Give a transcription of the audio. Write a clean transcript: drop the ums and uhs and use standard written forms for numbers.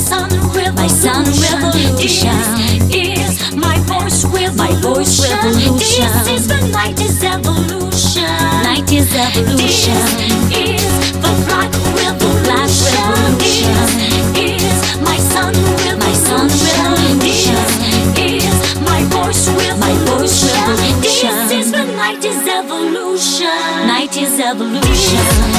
sun revolution. This is my voice revolution. This is the 90s evolution. 90s evolution. This is the black revolution. This is my sun revolution. This is my voice revolution. This is the 90s evolution. 90s evolution.